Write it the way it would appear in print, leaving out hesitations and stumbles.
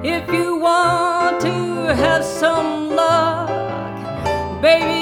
If you want to have some luck, baby,